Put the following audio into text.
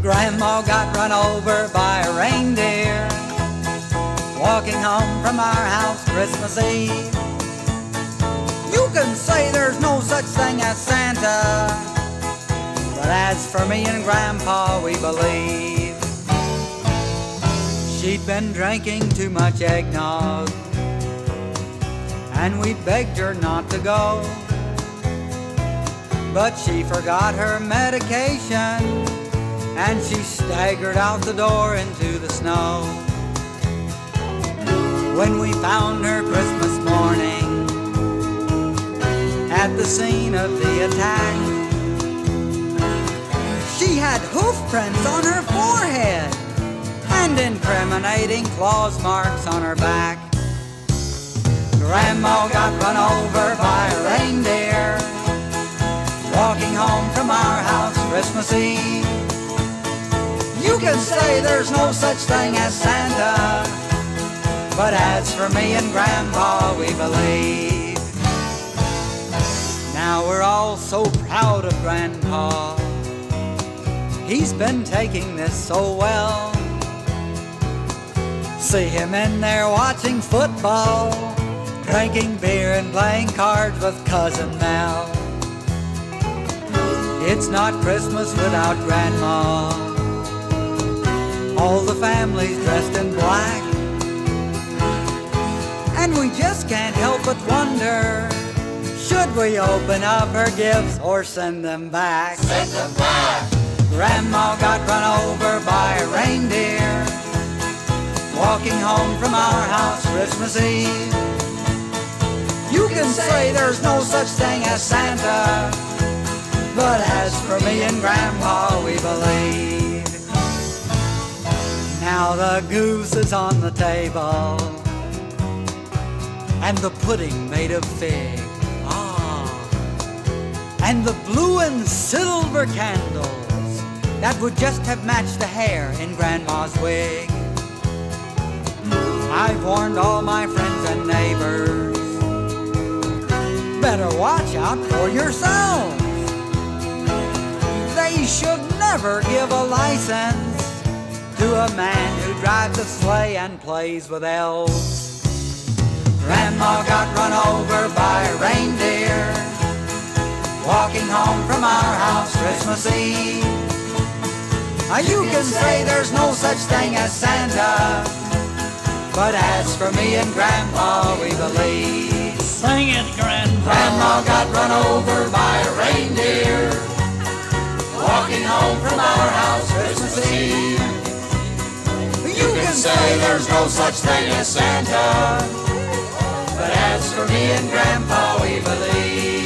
Grandma got run over by a reindeer walking home from our house Christmas Eve. You can say there's no such thing as Santa, but as for me and Grandpa, we believe. She'd been drinking too much eggnog, and we begged her not to go. But she forgot her medication, and she staggered out the door into the snow. When we found her Christmas morning at the scene of the attack, she had hoof prints on her forehead and incriminating claws marks on her back. Grandma got run over by a reindeer walking home from our house Christmas Eve. You can say there's no such thing as Santa, but as for me and Grandpa, we believe. Now we're all so proud of Grandpa. He's been taking this so well. See him in there watching football, drinking beer and playing cards with Cousin Mel. It's not Christmas without Grandma. All the family's dressed in black, and we just can't help but wonder, should we open up her gifts or send them back? Send them back! Grandma got run over by a reindeer walking home from our house Christmas Eve. You can say there's no such thing as Santa, but as for me and Grandpa, we believe. Now the goose is on the table, and the pudding made of fig. And the blue and silver candles that would just have matched the hair in Grandma's wig. I've warned all my friends and neighbors, better watch out for yourselves. They should never give a license to a man who drives a sleigh and plays with elves. Grandma got run over by a reindeer walking home from our house Christmas Eve. You can say there's no such thing as Santa, but as for me and Grandpa, we believe. Sing it, Grandpa. Grandma got run over by a reindeer walking home from our house Christmas Eve. You can say there's no such thing as Santa, but as for me and Grandpa, we believe.